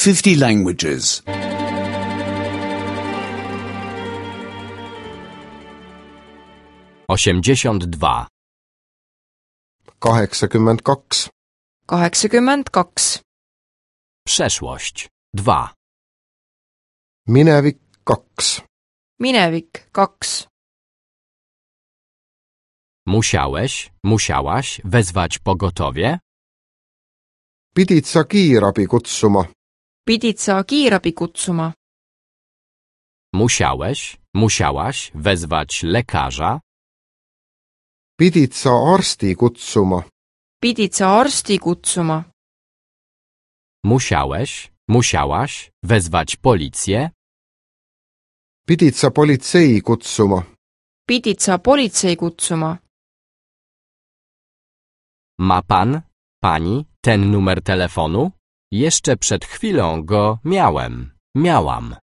50 languages. 82. 82. 82. Przeszłość 2. Minevik 2. Minevik 2. Musiałeś, musiałaś wezwać pogotowie? Pidid sa kiirabi kutsuma? Pidid sa kiirabi kutsuma? Musiałeś, musiałaś wezwać lekarza? Pidid sa arsti kutsuma? Pidid sa arsti kutsuma? Musiałeś, musiałaś wezwać policję? Pidid sa politsei kutsuma? Pidid sa politsei kutsuma? Ma pan, pani ten numer telefonu? Jeszcze przed chwilą go miałam.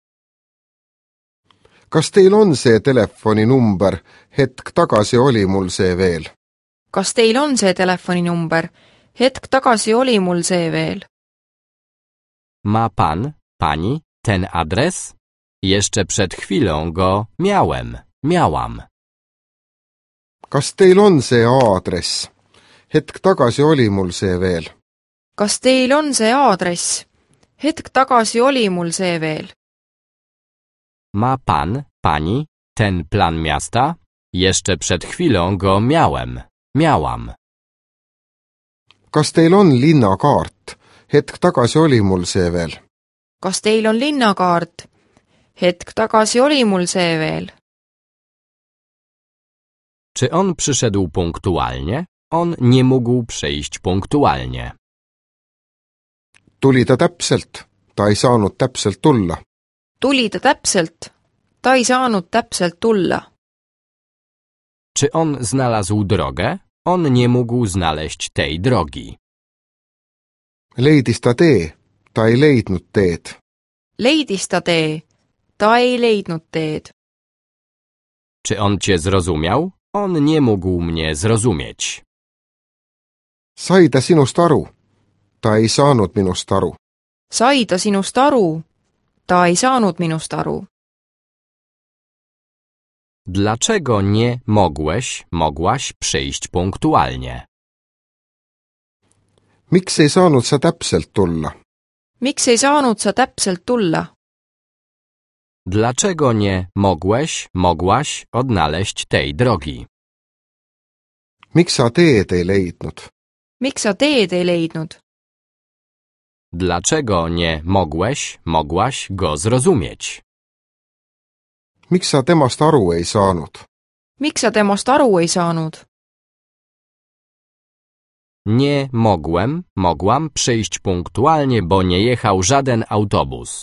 Kas teil on see telefoninumber? Hetk tagasi oli mul see veel. Kas teil on see telefoninumber? Hetk tagasi oli mul see veel. Ma pan, pani ten adres? Jeszcze przed chwilą go miałam. Kas teil on see aadress? Hetk tagasi oli mul see veel. Kas teil on see aadress? Hetk tagasi oli mul see veel. Ma pan, pani ten plan miasta? Jeszcze przed chwilą go miałam. Kas teil on linnakaart? Hetk tagasi oli mul see veel. Kas teil on linnakaart? Hetk tagasi oli mul see veel. Czy on przyszedł punktualnie? On nie mógł przyjść punktualnie. Tuli ta täpselt? Ta ei saanud täpselt tulla. Tuli ta täpselt? Ta ei saanud täpselt tulla. Czy on znalazł drogę? On nie mógł znaleźć tej drogi. Leidis ta tee? Ta ei leidnud teed. Leidis ta tee? Ta ei leidnud teed. Czy on cię zrozumiał? On nie mógł mnie zrozumieć. Sai ta sinust aru? Ta ei saanud minust aru. Sai ta sinust aru? Ta ei saanud minust aru. Dlaczego nie mogłaś przyjść punktualnie? Miks ei saanud sa täpselt tulla? Miks ei saanud sa täpselt tulla? Dlaczego nie mogłaś odnaleźć tej drogi? Miks sa teed ei leidnud? Miks sa teed ei leidnud? Dlaczego nie mogłaś go zrozumieć? Miks sa temast aru ei saanud? Miks sa temast aru ei saanud? Nie mogłam przyjść punktualnie, bo nie jechał żaden autobus.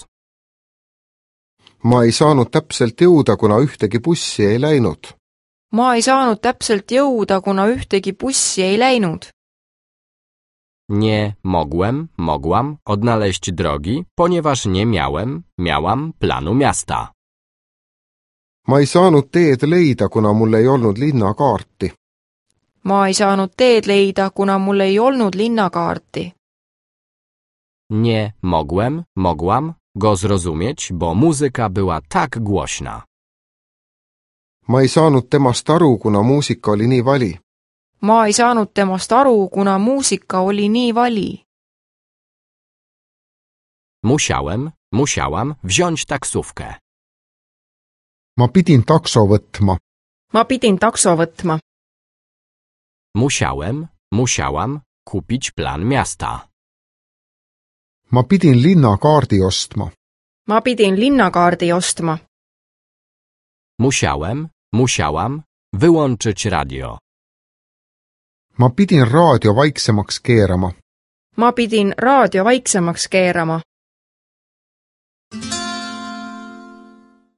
Ma ei saanud täpselt jõuda, kuna ühtegi bussi ei läinud. Ma ei saanud täpselt jõuda, kuna ühtegi bussi ei läinud. Nie mogłam odnaleźć drogi, ponieważ nie miałam planu miasta. Ma ei saanud teed leida, kuna mul ei olnud linnakaarti. Ma ei saanud teed leida, kuna mul ei olnud linnakaarti. Nie mogłam go zrozumieć, bo muzyka była tak głośna. Ma ei saanud temast aru, kuna muusika oli nii vali. Ma ei saanud temast aru, kuna muusika oli nii vali. Musiałam wziąć taksówkę. Ma pidin takso võtma. Ma pidin takso võtma. Musiałam kupić plan miasta. Ma pidin linnakaardi ostma. Ma pidin linnakaardi ostma. Musiałam wyłączyć radio. Ma pidin raadio vaiksemaks keerama. Ma pidin raadio vaiksemaks keerama.